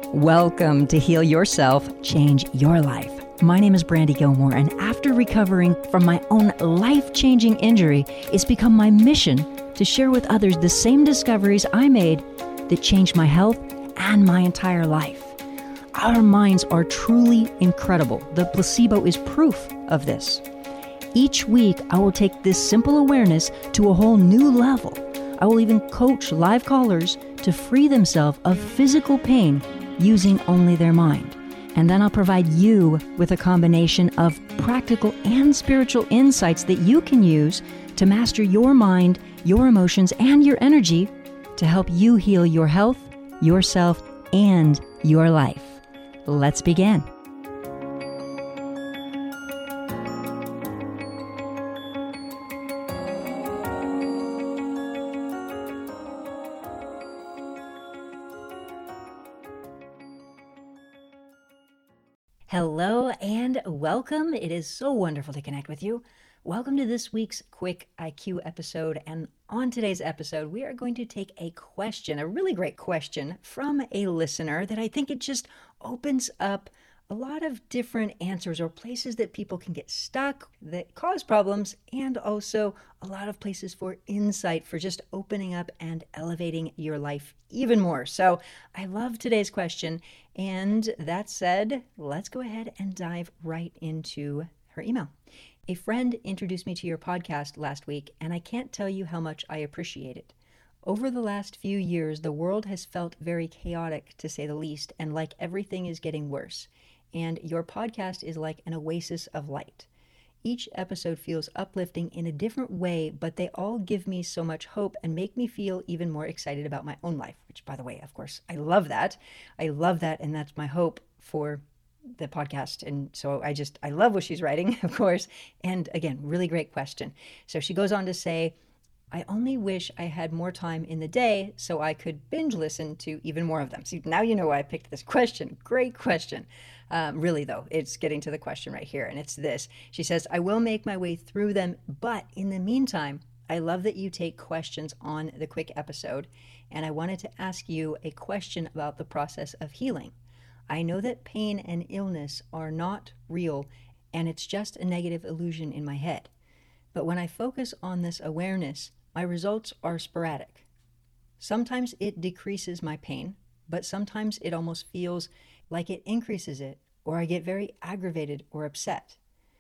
Welcome to Heal Yourself, Change Your Life. My name is Brandy Gilmore, and after recovering from my own life-changing injury, it's become my mission to share with others the same discoveries I made that changed my health and my entire life. Our minds are truly incredible. The placebo is proof of this. Each week, I will take this simple awareness to a whole new level. I will even coach live callers to free themselves of physical pain using only their mind. And then I'll provide you with a combination of practical and spiritual insights that you can use to master your mind, your emotions, and your energy to help you heal your health, yourself, and your life. Let's begin. Hello and welcome. It is so wonderful to connect with you. Welcome to this week's Quick IQ episode. And on today's episode, we are going to take a question, a really great question from a listener that I think it just opens up a lot of different answers or places that people can get stuck that cause problems, and also a lot of places for insight for just opening up and elevating your life even more. So I love today's question. And that said, let's go ahead and dive right into her email. A friend introduced me to your podcast last week, and I can't tell you how much I appreciate it. Over the last few years, the world has felt very chaotic, to say the least, and like everything is getting worse. And your podcast is like an oasis of light. Each episode feels uplifting in a different way, but they all give me so much hope and make me feel even more excited about my own life, which, by the way, of course, I love that. I love that, and that's my hope for the podcast. And so I love what she's writing, of course. And again, really great question. So she goes on to say, I only wish I had more time in the day so I could binge listen to even more of them. See, now you know why I picked this question. Great question. Really, though, it's getting to the question right here, and it's this. She says, I will make my way through them, but in the meantime, I love that you take questions on the Quick episode, and I wanted to ask you a question about the process of healing. I know that pain and illness are not real, and it's just a negative illusion in my head. But when I focus on this awareness, my results are sporadic. Sometimes it decreases my pain, but sometimes it almost feels like it increases it, or I get very aggravated or upset.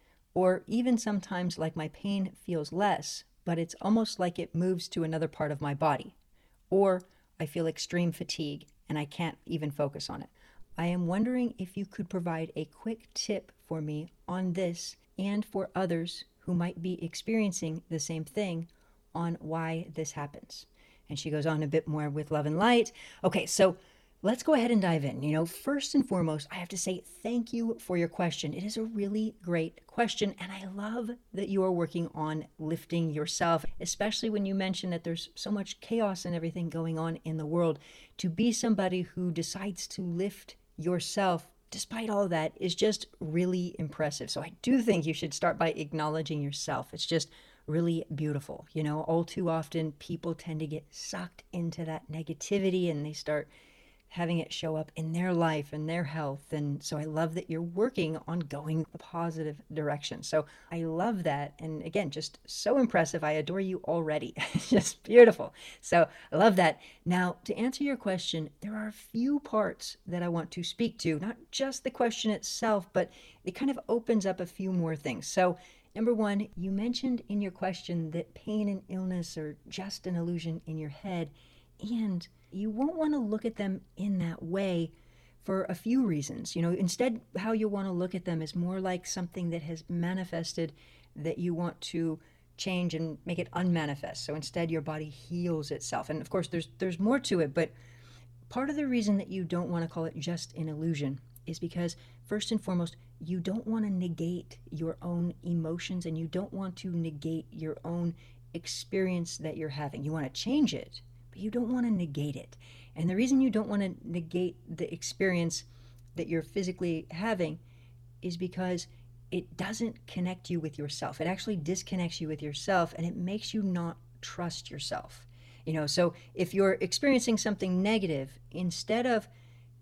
Or even sometimes like my pain feels less, but it's almost like it moves to another part of my body. Or I feel extreme fatigue and I can't even focus on it. I am wondering if you could provide a quick tip for me on this and for others who might be experiencing the same thing on why this happens. And she goes on a bit more with love and light. Okay, so let's go ahead and dive in. First and foremost, I have to say thank you for your question. It is a really great question, and I love that you are working on lifting yourself, especially when you mention that there's so much chaos and everything going on in the world. To be somebody who decides to lift yourself despite all of that is just really impressive. So I do think you should start by acknowledging yourself. It's just really beautiful. All too often people tend to get sucked into that negativity and they start having it show up in their life and their health. And so I love that you're working on going the positive direction. So I love that. And again, just so impressive. I adore you already. It's just beautiful. So I love that. Now, to answer your question, there are a few parts that I want to speak to, not just the question itself, but it kind of opens up a few more things. So number one, you mentioned in your question that pain and illness are just an illusion in your head, and you won't want to look at them in that way for a few reasons. Instead, how you want to look at them is more like something that has manifested that you want to change and make it unmanifest. So instead, your body heals itself. And of course, there's more to it, but part of the reason that you don't want to call it just an illusion is because, first and foremost, you don't want to negate your own emotions and you don't want to negate your own experience that you're having. You want to change it, but you don't want to negate it. And the reason you don't want to negate the experience that you're physically having is because it doesn't connect you with yourself. It actually disconnects you with yourself, and it makes you not trust yourself. So if you're experiencing something negative, instead of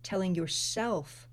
telling yourself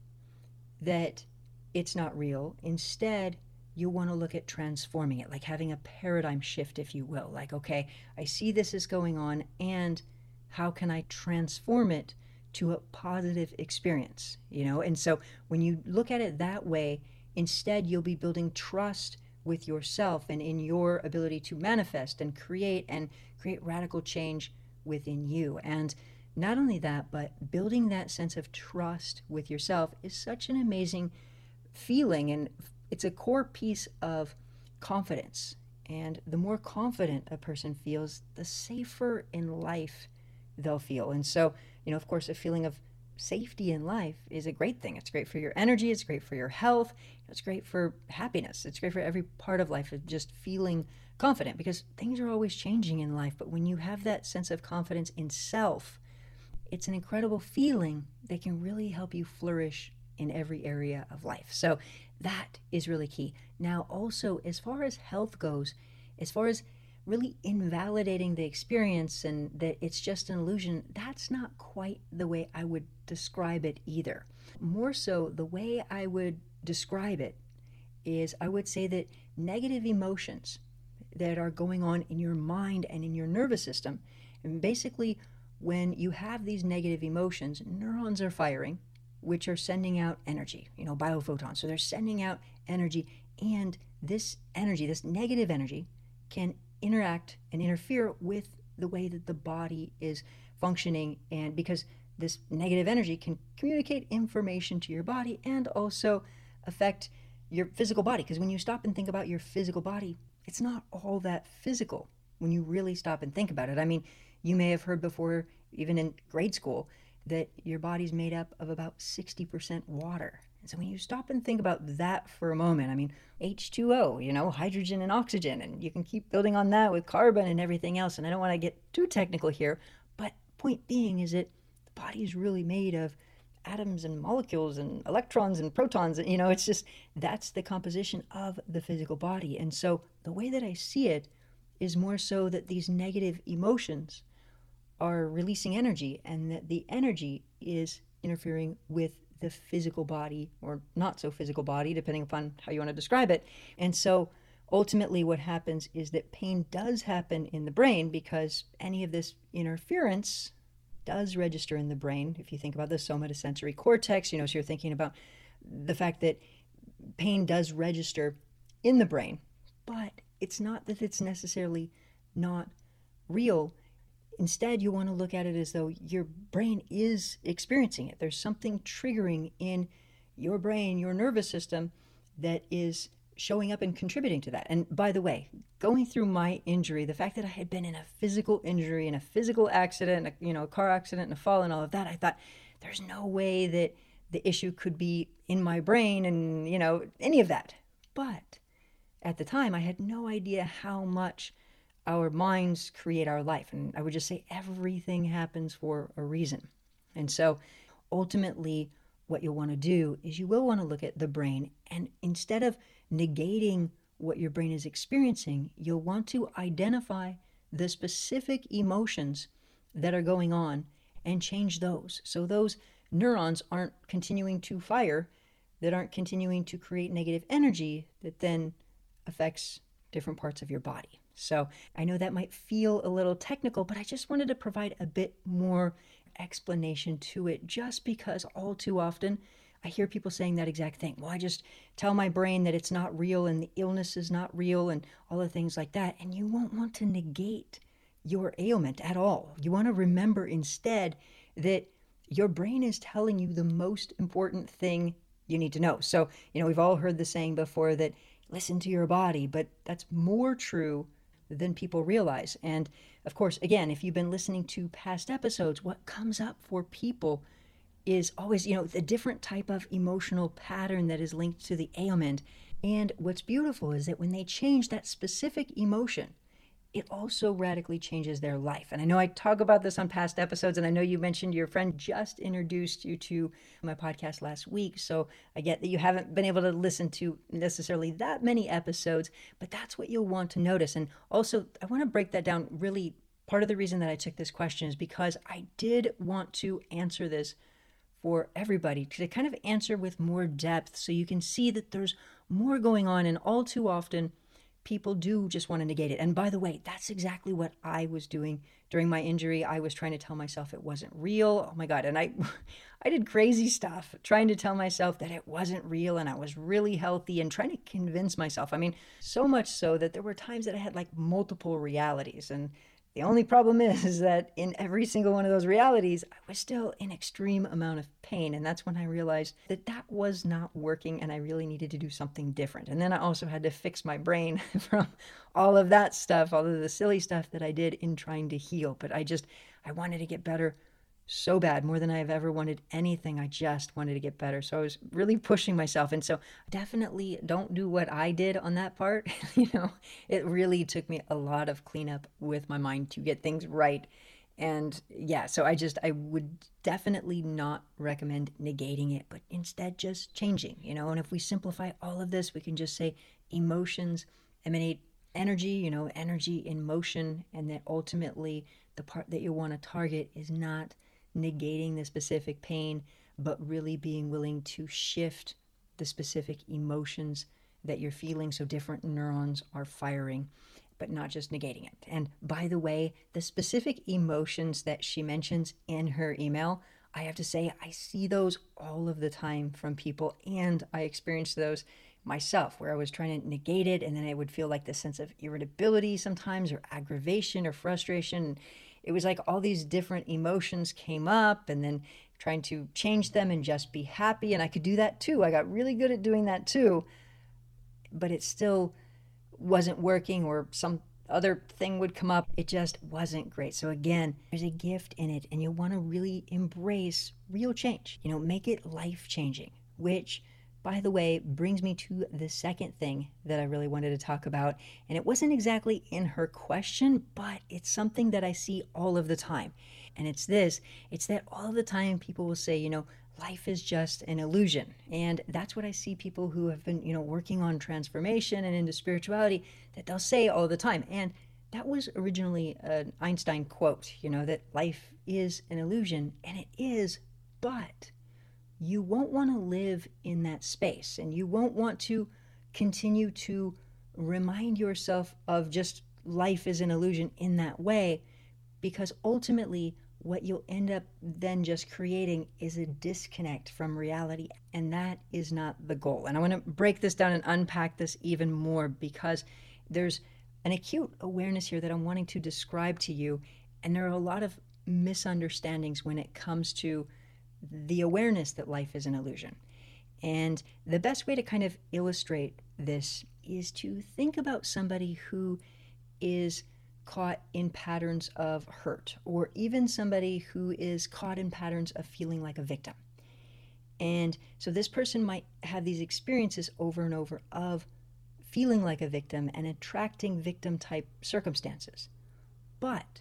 that it's not real. Instead, you want to look at transforming it, like having a paradigm shift, if you will. Like, okay, I see this is going on, and how can I transform it to a positive experience? And so when you look at it that way, instead, you'll be building trust with yourself and in your ability to manifest and create radical change within you. And not only that, but building that sense of trust with yourself is such an amazing feeling, and it's a core piece of confidence. And the more confident a person feels, the safer in life they'll feel. And so, of course, a feeling of safety in life is a great thing. It's great for your energy, it's great for your health, it's great for happiness, it's great for every part of life, of just feeling confident, because things are always changing in life. But when you have that sense of confidence in self, it's an incredible feeling that can really help you flourish in every area of life. So that is really key. Now, also, as far as health goes, as far as really invalidating the experience and that it's just an illusion, that's not quite the way I would describe it either. More so, the way I would describe it is I would say that negative emotions that are going on in your mind and in your nervous system, and basically when you have these negative emotions, neurons are firing, which are sending out energy, biophotons. So they're sending out energy, and this energy, this negative energy, can interact and interfere with the way that the body is functioning. And because this negative energy can communicate information to your body and also affect your physical body. Because when you stop and think about your physical body, it's not all that physical when you really stop and think about it. I mean, you may have heard before, even in grade school, that your body's made up of about 60% water. And so when you stop and think about that for a moment, I mean, H2O, hydrogen and oxygen, and you can keep building on that with carbon and everything else. And I don't want to get too technical here, but point being is that the body is really made of atoms and molecules and electrons and protons. It's just, that's the composition of the physical body. And so the way that I see it is more so that these negative emotions are releasing energy, and that the energy is interfering with the physical body, or not so physical body, depending upon how you want to describe it. And so ultimately what happens is that pain does happen in the brain, because any of this interference does register in the brain. If you think about the somatosensory cortex, so you're thinking about the fact that pain does register in the brain, but it's not that it's necessarily not real. Instead, you want to look at it as though your brain is experiencing it. There's something triggering in your brain, your nervous system, that is showing up and contributing to that. And by the way, going through my injury, the fact that I had been in a physical injury, in a physical accident, a car accident and a fall and all of that, I thought there's no way that the issue could be in my brain and, any of that. But at the time, I had no idea how much our minds create our life. And I would just say everything happens for a reason. And so ultimately, what you'll want to do is you will want to look at the brain, and instead of negating what your brain is experiencing, you'll want to identify the specific emotions that are going on and change those. So those neurons aren't continuing to fire, that aren't continuing to create negative energy that then affects different parts of your body. So I know that might feel a little technical, but I just wanted to provide a bit more explanation to it, just because all too often I hear people saying that exact thing. Well, I just tell my brain that it's not real and the illness is not real and all the things like that. And you won't want to negate your ailment at all. You want to remember instead that your brain is telling you the most important thing you need to know. So, we've all heard the saying before that listen to your body, but that's more true than people realize. And of course, again, if you've been listening to past episodes, what comes up for people is always, the different type of emotional pattern that is linked to the ailment. And what's beautiful is that when they change that specific emotion, it also radically changes their life. And I know I talk about this on past episodes, and I know you mentioned your friend just introduced you to my podcast last week. So I get that you haven't been able to listen to necessarily that many episodes, but that's what you'll want to notice. And also, I want to break that down really. Part of the reason that I took this question is because I did want to answer this for everybody to kind of answer with more depth so you can see that there's more going on. And all too often, people do just want to negate it. And by the way, that's exactly what I was doing during my injury. I was trying to tell myself it wasn't real. Oh my God. And I I did crazy stuff trying to tell myself that it wasn't real and I was really healthy and trying to convince myself. I mean, so much so that there were times that I had like multiple realities. And the only problem is that in every single one of those realities, I was still in extreme amount of pain. And that's when I realized that that was not working and I really needed to do something different. And then I also had to fix my brain from all of that stuff, all of the silly stuff that I did in trying to heal. But I wanted to get better so bad, more than I've ever wanted anything. I just wanted to get better. So I was really pushing myself. And so definitely don't do what I did on that part. It really took me a lot of cleanup with my mind to get things right. And yeah, so I would definitely not recommend negating it, but instead just changing, and if we simplify all of this, we can just say emotions emanate energy, energy in motion, and that ultimately the part that you want to target is not negating the specific pain, but really being willing to shift the specific emotions that you're feeling so different neurons are firing, but not just negating it. And by the way, the specific emotions that she mentions in her email, I have to say, I see those all of the time from people, and I experience those myself where I was trying to negate it, and then I would feel like this sense of irritability sometimes, or aggravation or frustration. It was like all these different emotions came up, and then trying to change them and just be happy. And I could do that too. I got really good at doing that too, but it still wasn't working, or some other thing would come up. It just wasn't great. So again, there's a gift in it, and you want to really embrace real change, make it life changing, which, by the way, brings me to the second thing that I really wanted to talk about. And it wasn't exactly in her question, but it's something that I see all of the time. And it's that all the time people will say, life is just an illusion. And that's what I see people who have been, working on transformation and into spirituality, that they'll say all the time. And that was originally an Einstein quote, that life is an illusion, and it is, but you won't want to live in that space, and you won't want to continue to remind yourself of just life is an illusion in that way, because ultimately what you'll end up then just creating is a disconnect from reality, and that is not the goal. And I want to break this down and unpack this even more, because there's an acute awareness here that I'm wanting to describe to you, and there are a lot of misunderstandings when it comes to the awareness that life is an illusion. And the best way to kind of illustrate this is to think about somebody who is caught in patterns of hurt, or even somebody who is caught in patterns of feeling like a victim. And so this person might have these experiences over and over of feeling like a victim and attracting victim type circumstances. But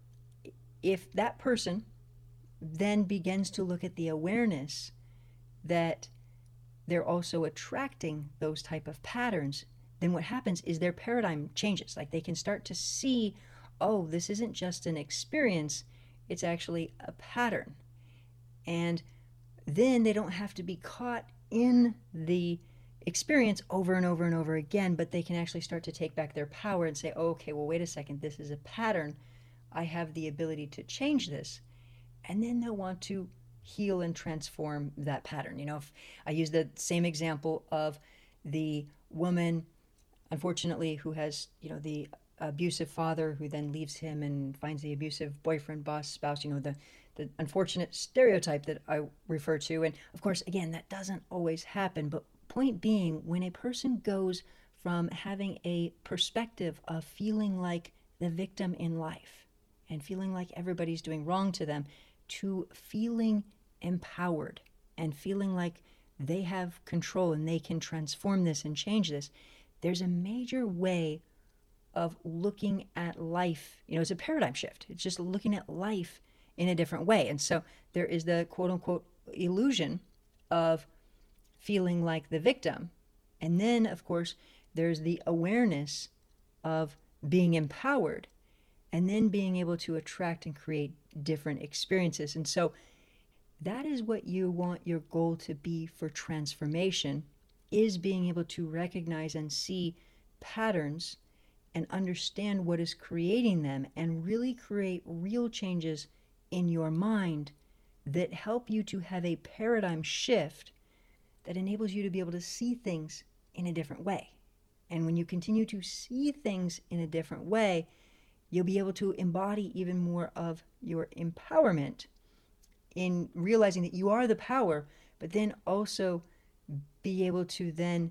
if that person then begins to look at the awareness that they're also attracting those type of patterns, then what happens is their paradigm changes. Like they can start to see, oh, this isn't just an experience, it's actually a pattern. And then they don't have to be caught in the experience over and over and over again, but they can actually start to take back their power and say, oh, okay, well, wait a second, this is a pattern. I have the ability to change this. And then they'll want to heal and transform that pattern. If I use the same example of the woman, unfortunately, who has, the abusive father who then leaves him and finds the abusive boyfriend, boss, spouse, the unfortunate stereotype that I refer to. And of course, again, that doesn't always happen. But point being, when a person goes from having a perspective of feeling like the victim in life and feeling like everybody's doing wrong to them, to feeling empowered and feeling like they have control and they can transform this and change this, there's a major way of looking at life. It's a paradigm shift. It's just looking at life in a different way. And so there is the quote unquote illusion of feeling like the victim. And then, of course, there's the awareness of being empowered and then being able to attract and create different experiences. And so that is what you want your goal to be for transformation, is being able to recognize and see patterns and understand what is creating them and really create real changes in your mind that help you to have a paradigm shift that enables you to be able to see things in a different way. And when you continue to see things in a different way, you'll be able to embody even more of your empowerment in realizing that you are the power, but then also be able to then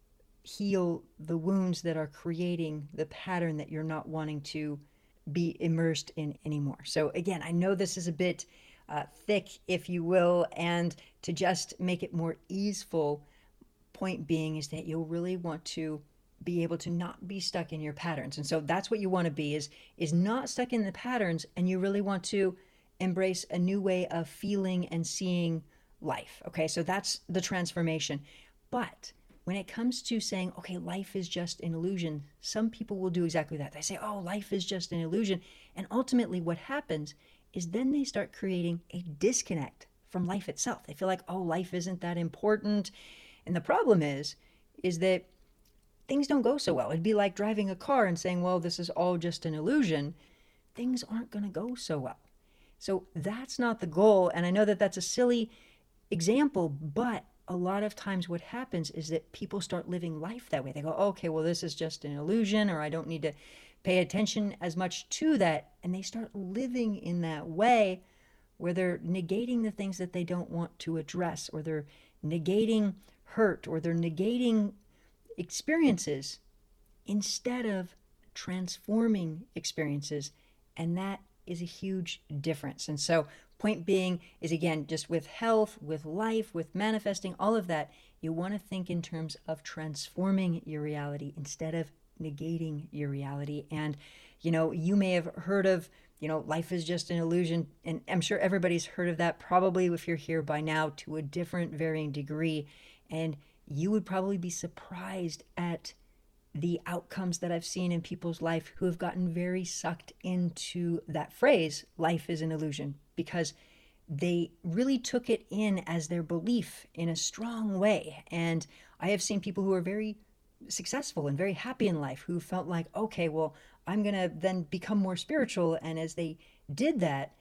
heal the wounds that are creating the pattern that you're not wanting to be immersed in anymore. So again, I know this is a bit thick, if you will, and to just make it more easeful, point being is that you'll really want to be able to not be stuck in your patterns. And so that's what you want to be, is not stuck in the patterns, and you really want to embrace a new way of feeling and seeing life. Okay, so that's the transformation. But when it comes to saying, okay, life is just an illusion, some people will do exactly that. They say, oh, life is just an illusion. And ultimately what happens is then they start creating a disconnect from life itself. They feel like, oh, life isn't that important. And the problem is that things don't go so well. It'd be like driving a car and saying, well, this is all just an illusion. Things aren't going to go so well. So that's not the goal. And I know that that's a silly example, but a lot of times what happens is that people start living life that way. They go, okay, well, this is just an illusion, or I don't need to pay attention as much to that. And they start living in that way where they're negating the things that they don't want to address, or they're negating hurt, or they're negating experiences instead of transforming experiences. And that is a huge difference. And so point being is, again, just with health, with life, with manifesting, all of that, you want to think in terms of transforming your reality instead of negating your reality. And, you may have heard of, life is just an illusion. And I'm sure everybody's heard of that, probably if you're here by now, to a different varying degree. And you would probably be surprised at the outcomes that I've seen in people's life who have gotten very sucked into that phrase, life is an illusion, because they really took it in as their belief in a strong way. And I have seen people who are very successful and very happy in life who felt like, okay, well, I'm going to then become more spiritual. And as they did that,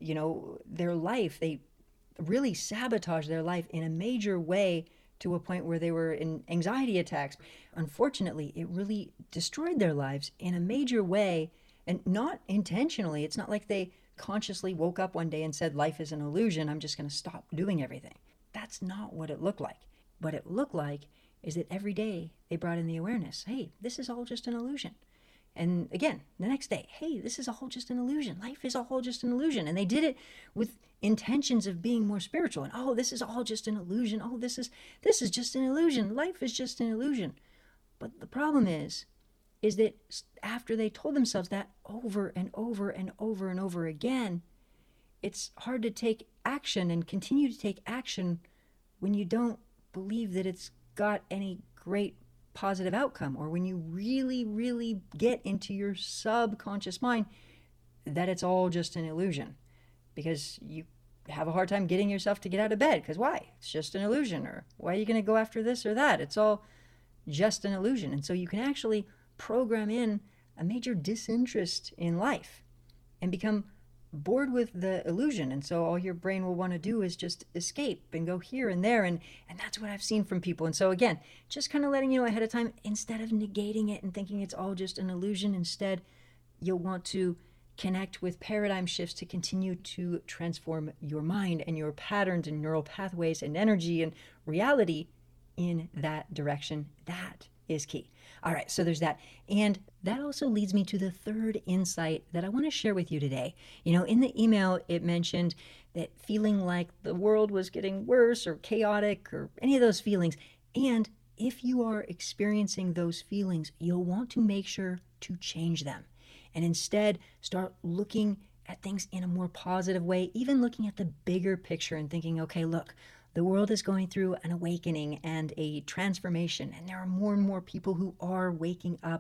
their life, they really sabotaged their life in a major way, to a point where they were in anxiety attacks. Unfortunately, it really destroyed their lives in a major way, and not intentionally. It's not like they consciously woke up one day and said, life is an illusion, I'm just going to stop doing everything. That's not what it looked like. What it looked like is that every day they brought in the awareness, hey, this is all just an illusion. And again, the next day, hey, this is all just an illusion. Life is all just an illusion. And they did it with intentions of being more spiritual. And, oh, this is all just an illusion. Oh, this is just an illusion. Life is just an illusion. But the problem is that after they told themselves that over and over and over and over again, it's hard to take action and continue to take action when you don't believe that it's got any great positive outcome, or when you really, really get into your subconscious mind that it's all just an illusion, because you have a hard time getting yourself to get out of bed. Because why? It's just an illusion. Or why are you going to go after this or that? It's all just an illusion. And so you can actually program in a major disinterest in life and become bored with the illusion. And so all your brain will want to do is just escape and go here and there. And that's what I've seen from people. And so again, just kind of letting you know ahead of time, instead of negating it and thinking it's all just an illusion, instead you'll want to connect with paradigm shifts to continue to transform your mind and your patterns and neural pathways and energy and reality in that direction. That is key. All right, so there's that. And that also leads me to the third insight that I want to share with you today. In the email, it mentioned that feeling like the world was getting worse or chaotic or any of those feelings. And if you are experiencing those feelings, you'll want to make sure to change them and instead start looking at things in a more positive way, even looking at the bigger picture and thinking, okay, look, the world is going through an awakening and a transformation, and there are more and more people who are waking up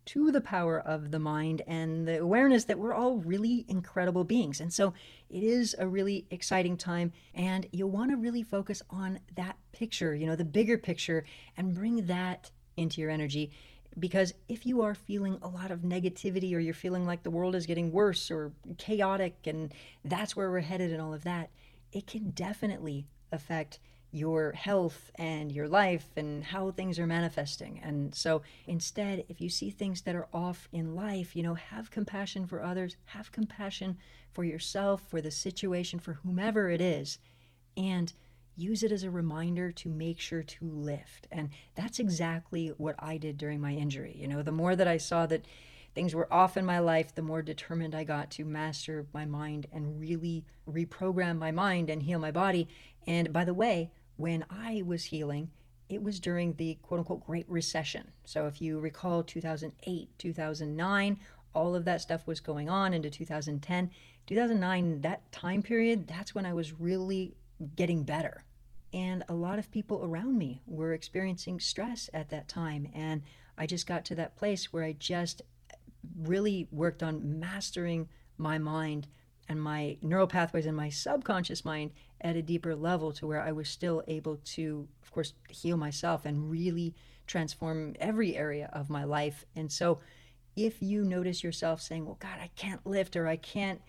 to the power of the mind and the awareness that we're all really incredible beings. And so it is a really exciting time, and you'll want to really focus on that picture, the bigger picture, and bring that into your energy. Because if you are feeling a lot of negativity, or you're feeling like the world is getting worse or chaotic and that's where we're headed and all of that, it can definitely affect your health and your life and how things are manifesting. And so instead, if you see things that are off in life, have compassion for others, have compassion for yourself, for the situation, for whomever it is, and use it as a reminder to make sure to lift. And that's exactly what I did during my injury. The more that I saw that things were off in my life, the more determined I got to master my mind and really reprogram my mind and heal my body. And by the way, when I was healing, it was during the quote unquote Great Recession. So if you recall 2008, 2009, all of that stuff was going on into 2010. 2009, that time period, that's when I was really getting better. And a lot of people around me were experiencing stress at that time. And I just got to that place where I just really worked on mastering my mind and my neural pathways and my subconscious mind at a deeper level, to where I was still able to, of course, heal myself and really transform every area of my life. And so if you notice yourself saying, well, God, I can't lift, or I can't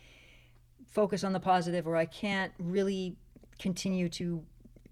focus on the positive, or I can't really continue to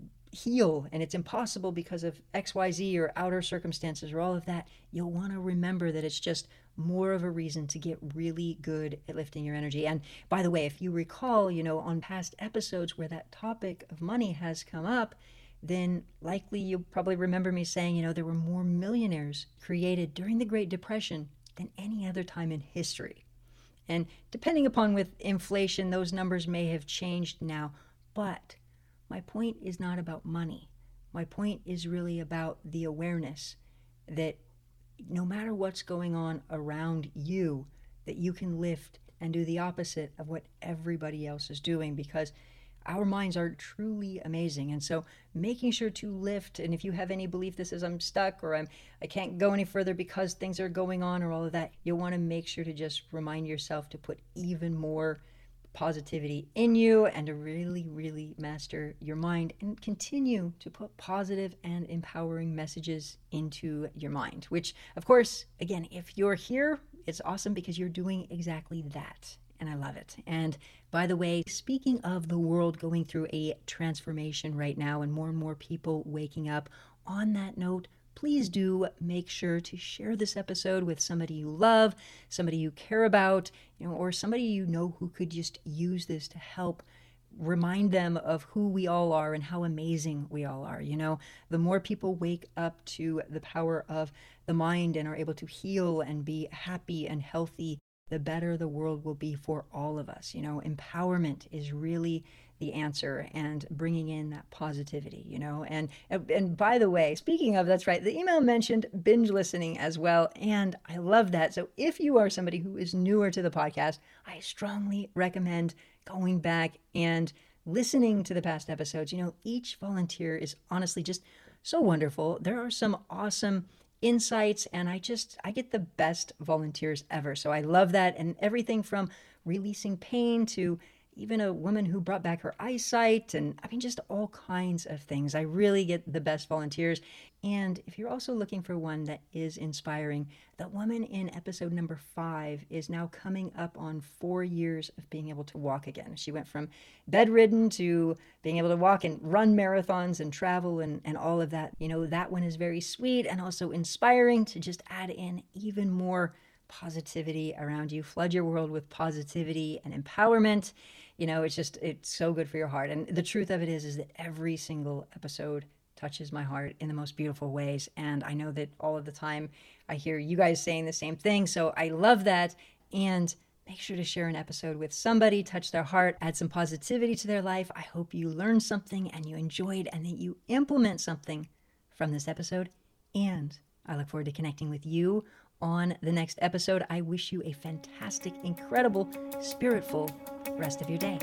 heal, and it's impossible because of XYZ or outer circumstances or all of that, you'll want to remember that it's just more of a reason to get really good at lifting your energy. And by the way, if you recall, on past episodes where that topic of money has come up, then likely you'll probably remember me saying, there were more millionaires created during the Great Depression than any other time in history. And depending upon with inflation, those numbers may have changed now, but my point is not about money. My point is really about the awareness that no matter what's going on around you, that you can lift and do the opposite of what everybody else is doing, because our minds are truly amazing. And so making sure to lift, and if you have any belief that says I'm stuck, or I can't go any further because things are going on, or all of that, you'll want to make sure to just remind yourself to put even more positivity in you, and to really, really master your mind and continue to put positive and empowering messages into your mind, which, of course, again, if you're here, it's awesome because you're doing exactly that. And I love it. And by the way, speaking of the world going through a transformation right now and more people waking up, on that note, please do make sure to share this episode with somebody you love, somebody you care about, or somebody who could just use this to help remind them of who we all are and how amazing we all are. The more people wake up to the power of the mind and are able to heal and be happy and healthy, the better the world will be for all of us. Empowerment is really the answer, and bringing in that positivity, and by the way, speaking of, that's right, the email mentioned binge listening as well, and I love that. So if you are somebody who is newer to the podcast, I strongly recommend going back and listening to the past episodes. Each volunteer is honestly just so wonderful. There are some awesome insights, and I get the best volunteers ever. So I love that. And everything from releasing pain to even a woman who brought back her eyesight, and just all kinds of things. I really get the best volunteers. And if you're also looking for one that is inspiring, the woman in episode number 5 is now coming up on 4 years of being able to walk again. She went from bedridden to being able to walk and run marathons and travel and all of that. That one is very sweet and also inspiring to just add in even more positivity around you. Flood your world with positivity and empowerment. It's so good for your heart. And the truth of it is that every single episode touches my heart in the most beautiful ways. And I know that all of the time I hear you guys saying the same thing. So I love that. And make sure to share an episode with somebody, touch their heart, add some positivity to their life. I hope you learned something and you enjoyed, and that you implement something from this episode. And I look forward to connecting with you on the next episode. I wish you a fantastic, incredible, spiritful rest of your day.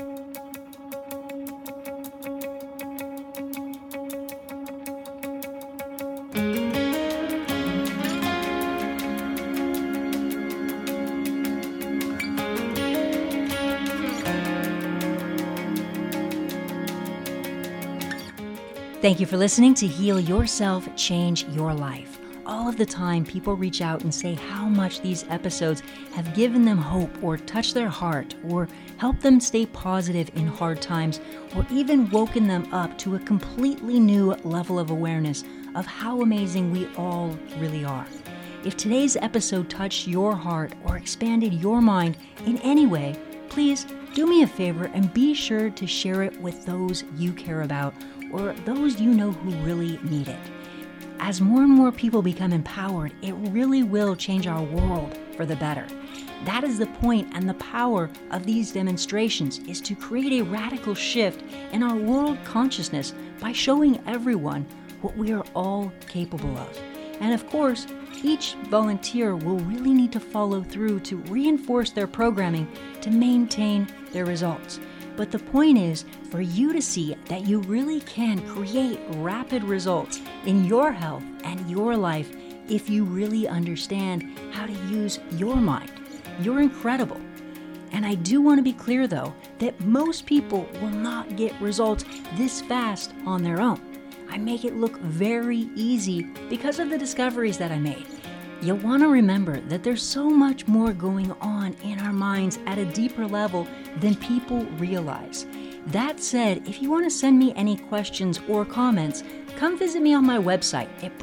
Thank you for listening to Heal Yourself, Change Your Life. All of the time, people reach out and say how much these episodes have given them hope or touched their heart or helped them stay positive in hard times or even woken them up to a completely new level of awareness of how amazing we all really are. If today's episode touched your heart or expanded your mind in any way, please do me a favor and be sure to share it with those you care about or those you know who really need it. As more and more people become empowered, it really will change our world for the better. That is the point and the power of these demonstrations, is to create a radical shift in our world consciousness by showing everyone what we are all capable of. And of course, each volunteer will really need to follow through to reinforce their programming to maintain their results. But the point is for you to see that you really can create rapid results in your health and your life if you really understand how to use your mind. You're incredible. And I do want to be clear, though, that most people will not get results this fast on their own. I make it look very easy because of the discoveries that I made. You'll want to remember that there's so much more going on in our minds at a deeper level than people realize. That said, if you want to send me any questions or comments, come visit me on my website at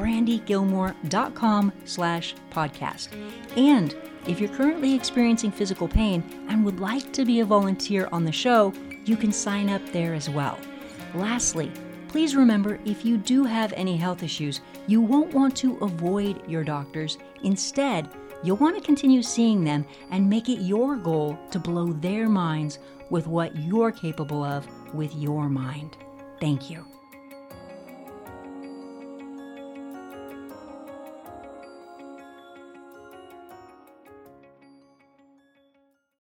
brandygilmore.com/podcast. And if you're currently experiencing physical pain and would like to be a volunteer on the show, you can sign up there as well. Lastly, please remember, if you do have any health issues, you won't want to avoid your doctors. Instead, you'll want to continue seeing them and make it your goal to blow their minds with what you're capable of with your mind. Thank you.